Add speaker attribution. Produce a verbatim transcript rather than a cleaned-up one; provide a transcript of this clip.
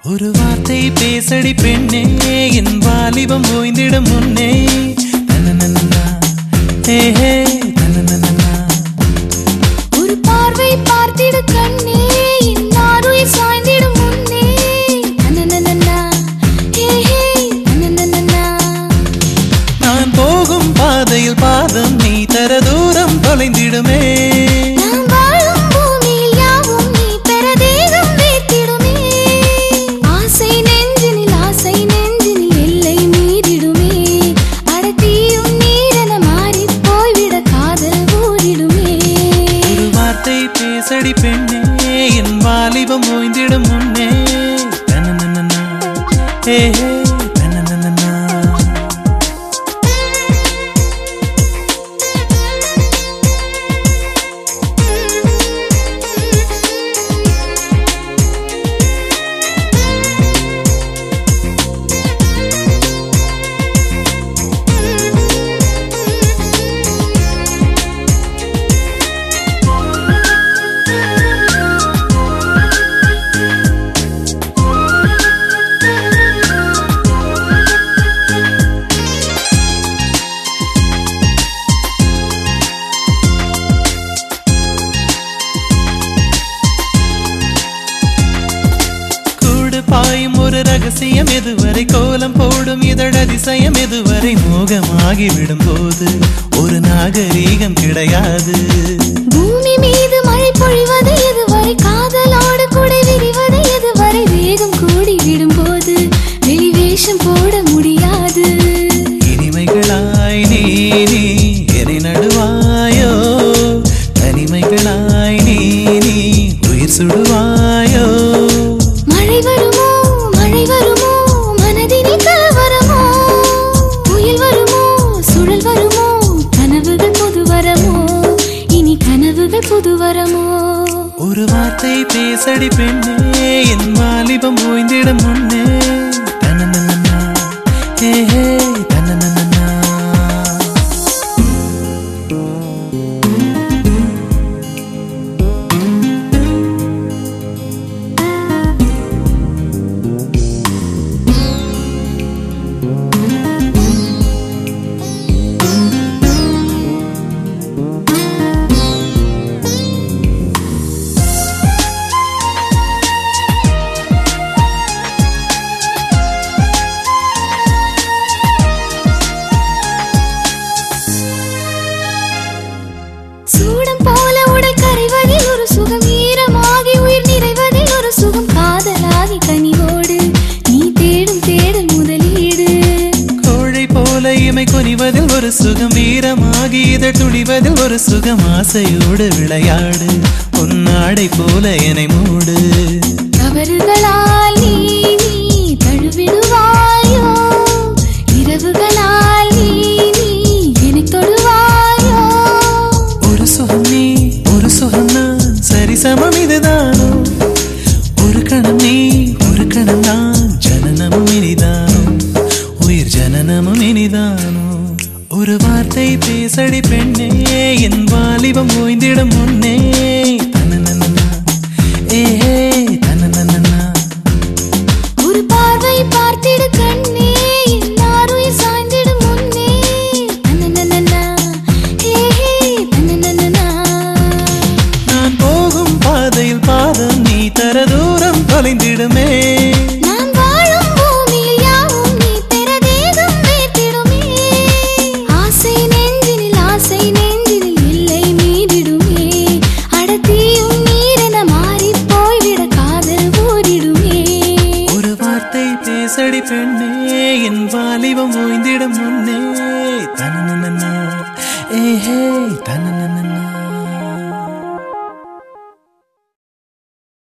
Speaker 1: ஒரு வார்த்தை பேசடி பெண்ணே என் வாலிபம் ஓய்ந்திடும் முன்னே தனனனனா ஹே ஹே தனனனனா
Speaker 2: ஒரு பார்வை பார்த்திடு கண்ணே என் நாருயிர் சாய்ந்திடும் முன்னே தனனனனா ஹே ஹே தனனனனா
Speaker 1: நான் போகும் பாதையில் பாதம் நீ தர தூரம் தொலைந்திடுமே பேசடி பெண்ணே என் வாலிபம் ஓய்ந்திடும் முன்னே தனனனனா ஹே ஹே தனனனனா பாயும் ஒரு ரகசியம் எதுவரை கோலம் போடும் இதழ் அதிசயம் எதுவரை மோகமாகிவிடும் போது ஒரு நாகரீகம் கிடையாது
Speaker 2: பூமி மீது மழை பொழிவது எதுவரை காதலோடு கூட விரிவது எதுவரை வேகம் கூடி விடும் போது வெளிவேஷம் போட முடியாது
Speaker 1: இனிமைகளாய் நீ நீ என்னை நடுவாயோ தனிமைகளாய் நீ நீ உயிர் சுடுவாயோ
Speaker 2: மழை வருமோ மழை வருமோ மனதினில் கலவரமோ புயல் வருமோ சுழல் வருமோ கனவுகள் புது வரமோ இனி கனவுகள் புது வரமோ
Speaker 1: ஒரு வார்த்தை பேசடி பெண்ணே என் வாலிபம் ஓய்ந்திடும் முன்னே தனனனனா ஹே ஹே தனனனனா
Speaker 2: சூடம் போல உடல் கரைவதில் ஒரு சுகம் ஈரமாகி உயிர் நிறைவதில் ஒரு சுகம் காதலாகி கனிவோடு நீ தேடும் தேடல் முதலீடு
Speaker 1: கோழை போல இமை கொனிவதில் ஒரு சுகம் வீரமாகி இதழ் துணிவதில் ஒரு சுகம் ஆசையோடு விளையாடு பொன்னாடை போல என்னை மூடு
Speaker 2: தவறுகளால் நீ நீ தழுவிடுவாயோ இரவுகளால் நீ நீ என்னை தொடுவாயோ
Speaker 1: ஒரு சுகம் நீ ஒரு சுகம் நான் சரி சமம் இதுதானோ ஒரு கணம் நீ ஒரு கணம் நான் ஜனனமும் இனிதானோ உயிர் ஜனனமும் இனிதானோ ஒரு வார்த்தை பேசடி பெண்ணே என் வாலிபம் ஓய்ந்திடும் முன்னே தனனனனா ஏ ஹே தனனனனா
Speaker 2: ஒரு பார்வை பார்த்திடு கண்ணே என் நாருயிர் சாய்ந்திடும் முன்னே தனனனனா ஹே ஹே தனனனனா
Speaker 1: நான் போகும் பாதையில் பாதம் நீ தர தூரம் தொலைந்திடுமே
Speaker 2: நான் வாழும் பூமியில் யாவும் நீ பெற தேகம் வேர்த்திடுமே ஆசை நெஞ்சினில் ஆசை நெஞ்சினில் எல்லை மீறிடுமே அடத்தியும் நீரென மாறி போய்விட காதல் ஊறிடுமே
Speaker 1: ஒரு வார்த்தை பேசடி பெண்ணே என் வாலிபம் ஓய்ந்திடும் முன்னே தனனனனா ஏ ஹே தனனனனா